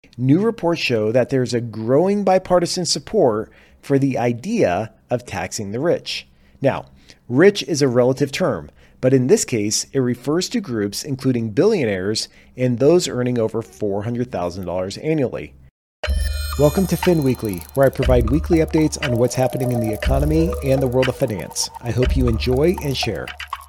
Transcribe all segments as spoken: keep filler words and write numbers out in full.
New reports show that there's a growing bipartisan support for the idea of taxing the rich. Now, rich is a relative term, but in this case, it refers to groups including billionaires and those earning over four hundred thousand dollars annually. Welcome to Fin Weekly, where I provide weekly updates on what's happening in the economy and the world of finance. I hope you enjoy and share.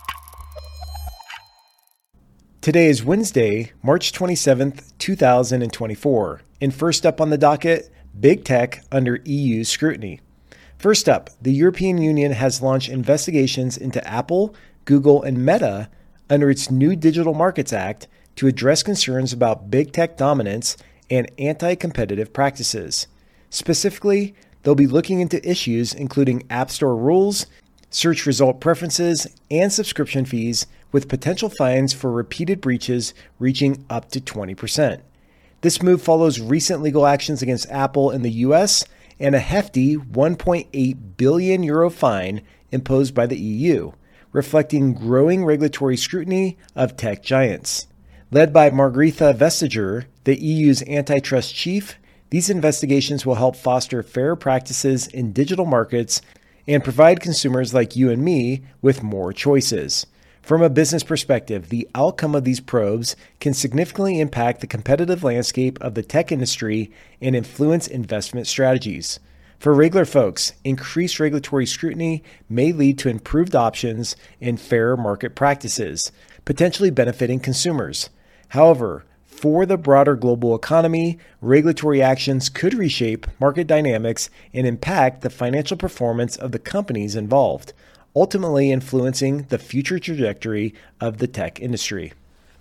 Today is Wednesday, March twenty-seventh, two thousand twenty-four. And first up on the docket, big tech under E U scrutiny. First up, the European Union has launched investigations into Apple, Google, and Meta under its new Digital Markets Act to address concerns about big tech dominance and anti-competitive practices. Specifically, they'll be looking into issues including App Store rules, search result preferences, and subscription fees, with potential fines for repeated breaches reaching up to twenty percent. This move follows recent legal actions against Apple in the U S and a hefty one point eight billion euro fine imposed by the E U, reflecting growing regulatory scrutiny of tech giants. Led by Margrethe Vestager, the E U's antitrust chief, these investigations will help foster fair practices in digital markets and provide consumers like you and me with more choices. From a business perspective, the outcome of these probes can significantly impact the competitive landscape of the tech industry and influence investment strategies. For regular folks, increased regulatory scrutiny may lead to improved options and fairer market practices, potentially benefiting consumers. However, for the broader global economy, regulatory actions could reshape market dynamics and impact the financial performance of the companies involved, ultimately influencing the future trajectory of the tech industry.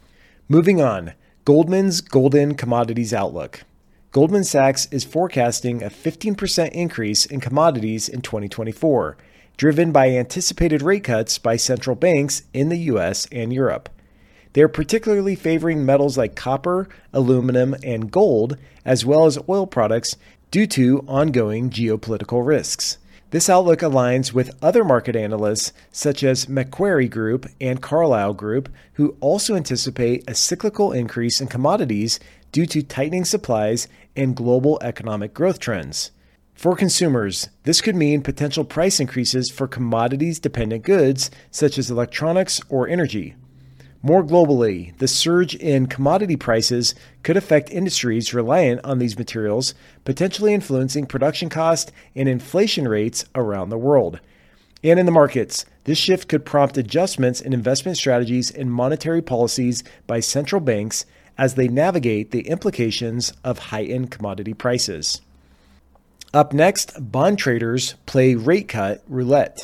Moving on, Goldman's Golden Commodities Outlook. Goldman Sachs is forecasting a fifteen percent increase in commodities in twenty twenty-four, driven by anticipated rate cuts by central banks in the U S and Europe. They are particularly favoring metals like copper, aluminum, and gold, as well as oil products due to ongoing geopolitical risks. This outlook aligns with other market analysts such as Macquarie Group and Carlyle Group, who also anticipate a cyclical increase in commodities due to tightening supplies and global economic growth trends. For consumers, this could mean potential price increases for commodities-dependent goods such as electronics or energy. More globally, the surge in commodity prices could affect industries reliant on these materials, potentially influencing production costs and inflation rates around the world. And in the markets, this shift could prompt adjustments in investment strategies and monetary policies by central banks as they navigate the implications of heightened commodity prices. Up next, bond traders play rate cut roulette.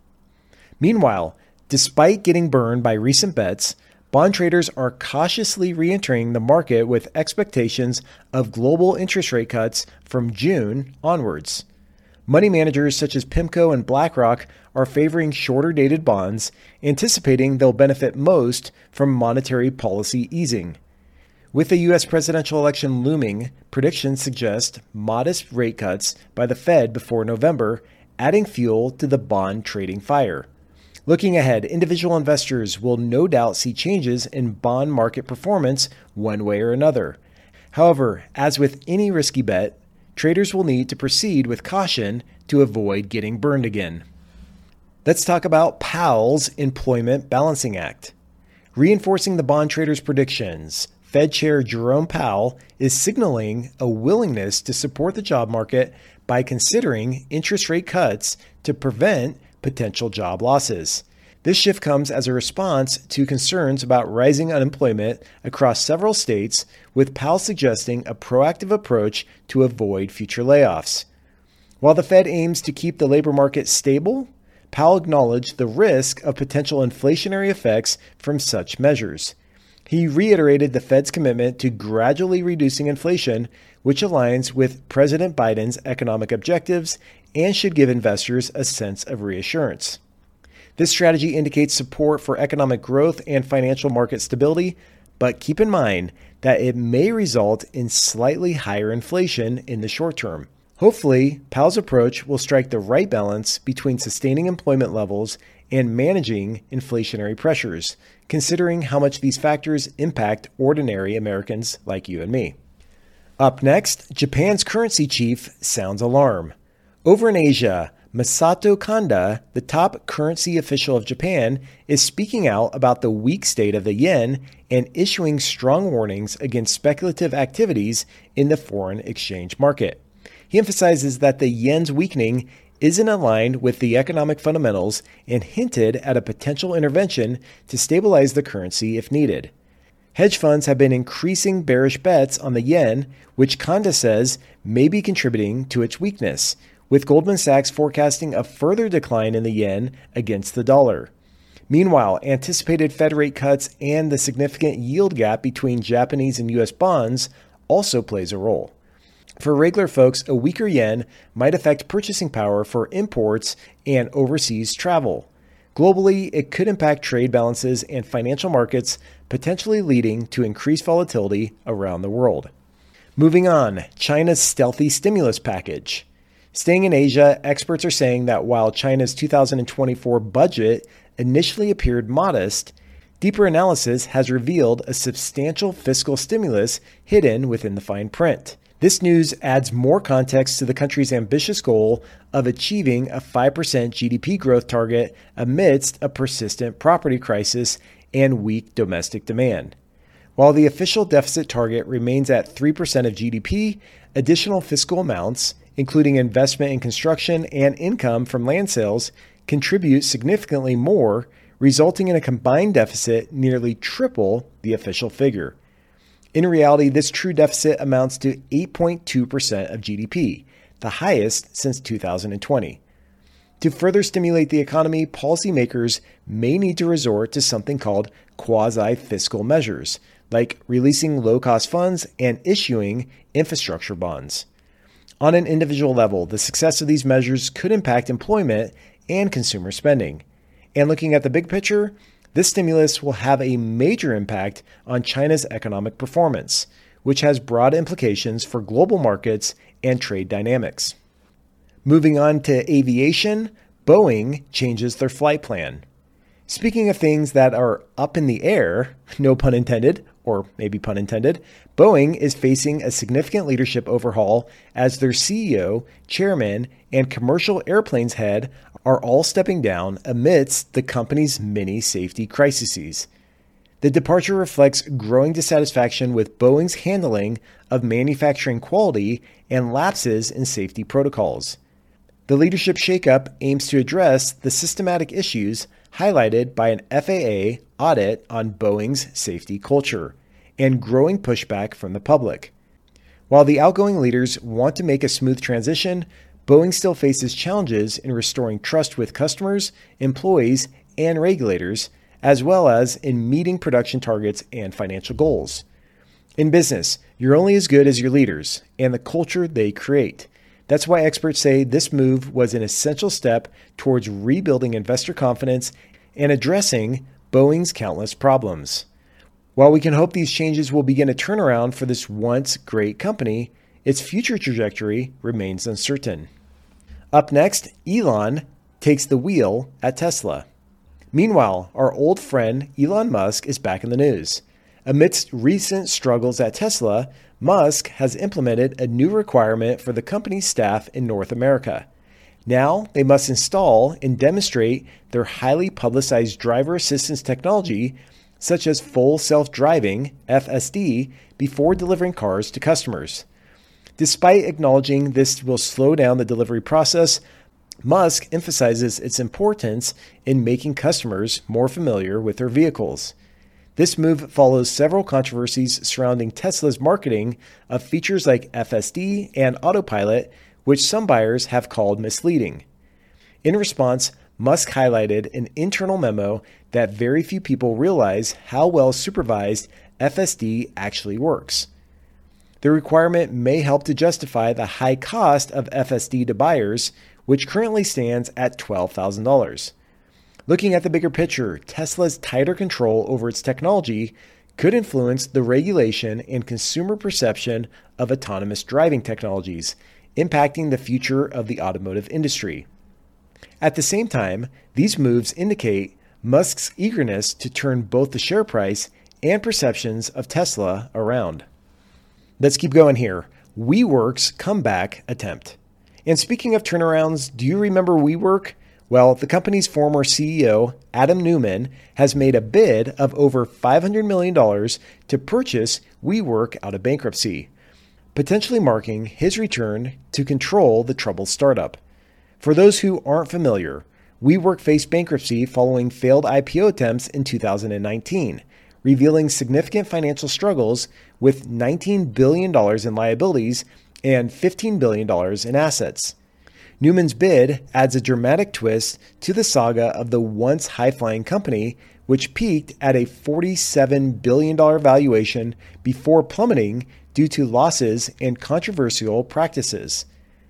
Meanwhile, despite getting burned by recent bets, bond traders are cautiously re-entering the market with expectations of global interest rate cuts from June onwards. Money managers such as PIMCO and BlackRock are favoring shorter-dated bonds, anticipating they'll benefit most from monetary policy easing. With the U S presidential election looming, predictions suggest modest rate cuts by the Fed before November, adding fuel to the bond trading fire. Looking ahead, individual investors will no doubt see changes in bond market performance one way or another. However, as with any risky bet, traders will need to proceed with caution to avoid getting burned again. Let's talk about Powell's Employment Balancing Act. Reinforcing the bond traders' predictions, Fed Chair Jerome Powell is signaling a willingness to support the job market by considering interest rate cuts to prevent potential job losses. This shift comes as a response to concerns about rising unemployment across several states, with Powell suggesting a proactive approach to avoid future layoffs. While the Fed aims to keep the labor market stable, Powell acknowledged the risk of potential inflationary effects from such measures. He reiterated the Fed's commitment to gradually reducing inflation, which aligns with President Biden's economic objectives and should give investors a sense of reassurance. This strategy indicates support for economic growth and financial market stability, but keep in mind that it may result in slightly higher inflation in the short term. Hopefully, Powell's approach will strike the right balance between sustaining employment levels and managing inflationary pressures, considering how much these factors impact ordinary Americans like you and me. Up next, Japan's currency chief sounds alarm. Over in Asia, Masato Kanda, the top currency official of Japan, is speaking out about the weak state of the yen and issuing strong warnings against speculative activities in the foreign exchange market. He emphasizes that the yen's weakening isn't aligned with the economic fundamentals and hinted at a potential intervention to stabilize the currency if needed. Hedge funds have been increasing bearish bets on the yen, which Kanda says may be contributing to its weakness, with Goldman Sachs forecasting a further decline in the yen against the dollar. Meanwhile, anticipated Fed rate cuts and the significant yield gap between Japanese and U S bonds also plays a role. For regular folks, a weaker yen might affect purchasing power for imports and overseas travel. Globally, it could impact trade balances and financial markets, potentially leading to increased volatility around the world. Moving on, China's stealthy stimulus package. Staying in Asia, experts are saying that while China's two thousand twenty-four budget initially appeared modest, deeper analysis has revealed a substantial fiscal stimulus hidden within the fine print. This news adds more context to the country's ambitious goal of achieving a five percent G D P growth target amidst a persistent property crisis and weak domestic demand. While the official deficit target remains at three percent of G D P, additional fiscal amounts, including investment in construction and income from land sales, contribute significantly more, resulting in a combined deficit nearly triple the official figure. In reality, this true deficit amounts to eight point two percent of G D P, the highest since two thousand twenty. To further stimulate the economy, policymakers may need to resort to something called quasi-fiscal measures, like releasing low-cost funds and issuing infrastructure bonds. On an individual level, the success of these measures could impact employment and consumer spending. And looking at the big picture, this stimulus will have a major impact on China's economic performance, which has broad implications for global markets and trade dynamics. Moving on to aviation, Boeing changes their flight plan. Speaking of things that are up in the air, no pun intended, or maybe pun intended, Boeing is facing a significant leadership overhaul as their C E O, chairman, and commercial airplanes head are all stepping down amidst the company's many safety crises. The departure reflects growing dissatisfaction with Boeing's handling of manufacturing quality and lapses in safety protocols. The leadership shakeup aims to address the systematic issues highlighted by an F A A audit on Boeing's safety culture and growing pushback from the public. While the outgoing leaders want to make a smooth transition, Boeing still faces challenges in restoring trust with customers, employees, and regulators, as well as in meeting production targets and financial goals. In business, you're only as good as your leaders and the culture they create. That's why experts say this move was an essential step towards rebuilding investor confidence and addressing Boeing's countless problems. While we can hope these changes will begin a turnaround for this once great company, its future trajectory remains uncertain. Up next, Elon takes the wheel at Tesla. Meanwhile, our old friend Elon Musk is back in the news. Amidst recent struggles at Tesla, Musk has implemented a new requirement for the company's staff in North America. Now, they must install and demonstrate their highly publicized driver assistance technology, such as full self-driving, F S D, before delivering cars to customers. Despite acknowledging this will slow down the delivery process, Musk emphasizes its importance in making customers more familiar with their vehicles. This move follows several controversies surrounding Tesla's marketing of features like F S D and autopilot, which some buyers have called misleading. In response, Musk highlighted an internal memo that very few people realize how well supervised F S D actually works. The requirement may help to justify the high cost of F S D to buyers, which currently stands at twelve thousand dollars. Looking at the bigger picture, Tesla's tighter control over its technology could influence the regulation and consumer perception of autonomous driving technologies, impacting the future of the automotive industry. At the same time, these moves indicate Musk's eagerness to turn both the share price and perceptions of Tesla around. Let's keep going here. WeWork's comeback attempt. And speaking of turnarounds, do you remember WeWork? Well, the company's former C E O, Adam Neumann, has made a bid of over five hundred million dollars to purchase WeWork out of bankruptcy, potentially marking his return to control the troubled startup. For those who aren't familiar, WeWork faced bankruptcy following failed I P O attempts in two thousand nineteen, revealing significant financial struggles with nineteen billion dollars in liabilities and fifteen billion dollars in assets. Neumann's bid adds a dramatic twist to the saga of the once high-flying company, which peaked at a forty-seven billion dollars valuation before plummeting due to losses and controversial practices.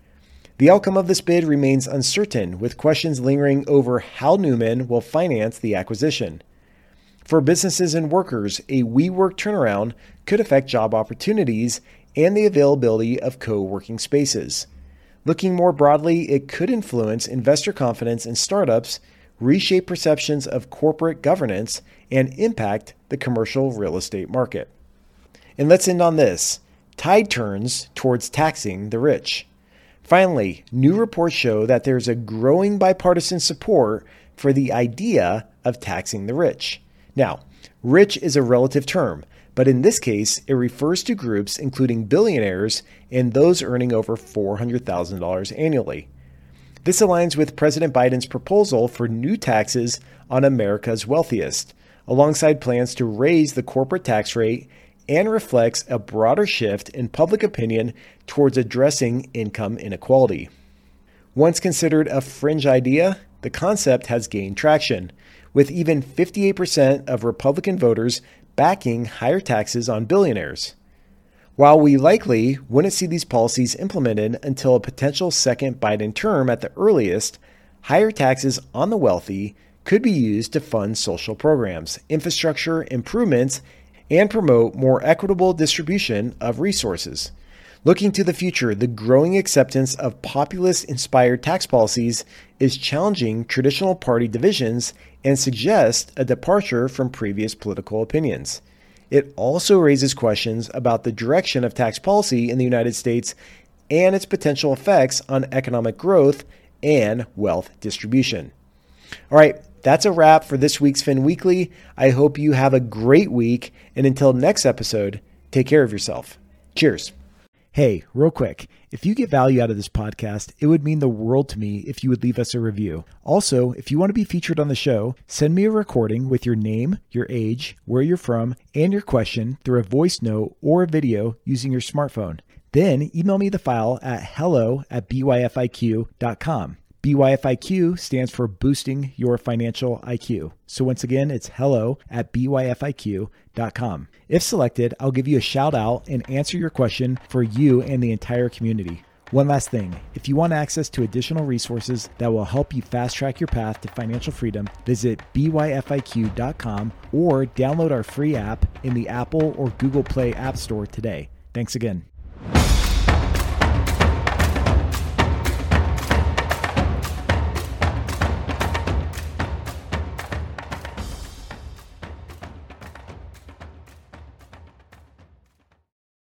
The outcome of this bid remains uncertain, with questions lingering over how Neumann will finance the acquisition. For businesses and workers, a WeWork turnaround could affect job opportunities and the availability of co-working spaces. Looking more broadly, it could influence investor confidence in startups, reshape perceptions of corporate governance, and impact the commercial real estate market. And let's end on this. Tide turns towards taxing the rich. Finally, new reports show that there's a growing bipartisan support for the idea of taxing the rich. Now, rich is a relative term, but in this case, it refers to groups including billionaires and those earning over four hundred thousand dollars annually. This aligns with President Biden's proposal for new taxes on America's wealthiest, alongside plans to raise the corporate tax rate, and reflects a broader shift in public opinion towards addressing income inequality. Once considered a fringe idea, the concept has gained traction, with even fifty-eight percent of Republican voters backing higher taxes on billionaires. While we likely wouldn't see these policies implemented until a potential second Biden term at the earliest, higher taxes on the wealthy could be used to fund social programs, infrastructure improvements, and promote more equitable distribution of resources. Looking to the future, the growing acceptance of populist-inspired tax policies is challenging traditional party divisions and suggests a departure from previous political opinions. It also raises questions about the direction of tax policy in the United States and its potential effects on economic growth and wealth distribution. All right, that's a wrap for this week's Fin Weekly. I hope you have a great week, and until next episode, take care of yourself. Cheers. Hey, real quick, if you get value out of this podcast, it would mean the world to me if you would leave us a review. Also, if you want to be featured on the show, send me a recording with your name, your age, where you're from, and your question through a voice note or a video using your smartphone. Then email me the file at hello at b y f i q dot com. B Y F I Q stands for boosting your financial I Q. So once again, it's hello at b y f i q dot com. If selected, I'll give you a shout out and answer your question for you and the entire community. One last thing, if you want access to additional resources that will help you fast track your path to financial freedom, visit b y f i q dot com or download our free app in the Apple or Google Play App Store today. Thanks again.